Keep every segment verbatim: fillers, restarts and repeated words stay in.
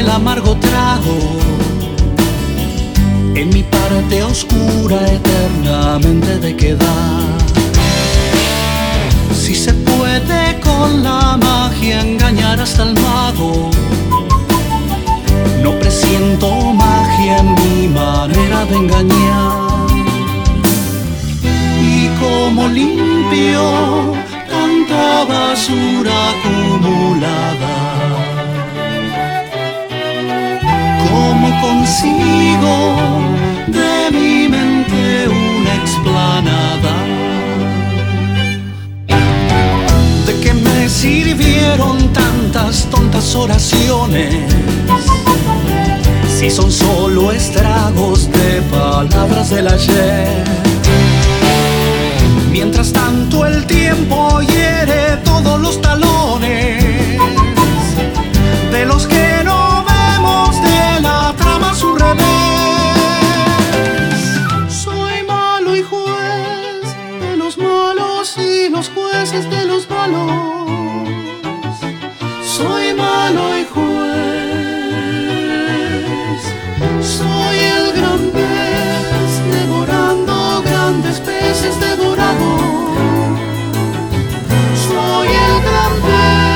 el amargo trago en mi parte oscura eternamente de quedar. Si se puede con la magia engañar hasta el mago, no presiento magia en mi manera de engañar. Y como limpio tanta basura acumulada, cómo consigo de mi mente una explanada. ¿De qué me sirvieron tantas tontas oraciones si son solo estragos de palabras del ayer? Mientras tanto el tiempo hiere todos los talones de los que no vemos de la trama a su revés. Soy malo y juez de los malos y los jueces de los malos. Soy malo y juez. Soy el gran pez devorando grandes peces devorados. Soy el gran pez.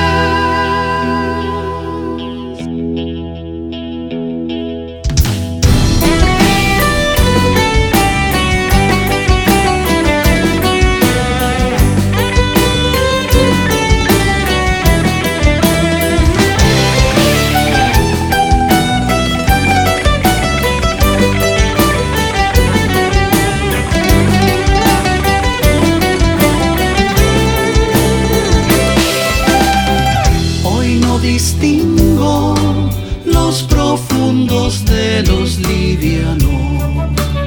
Distingo los profundos de los livianos.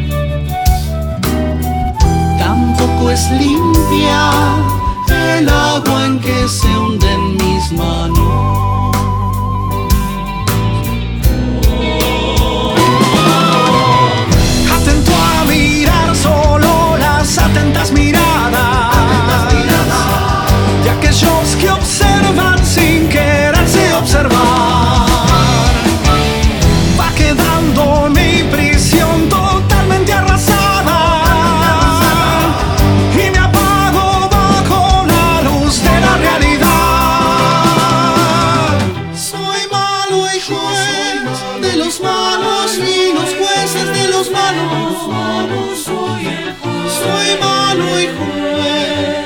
Tampoco es limpia el agua en que se hunden mis manos. Atento a mirar solo las atentas miradas, de aquellos que observan sin querer observar. Va quedando mi prisión totalmente arrasada y me apago bajo la luz de la realidad. Soy malo y juez de los malos y los jueces de los malos. Soy malo y juez.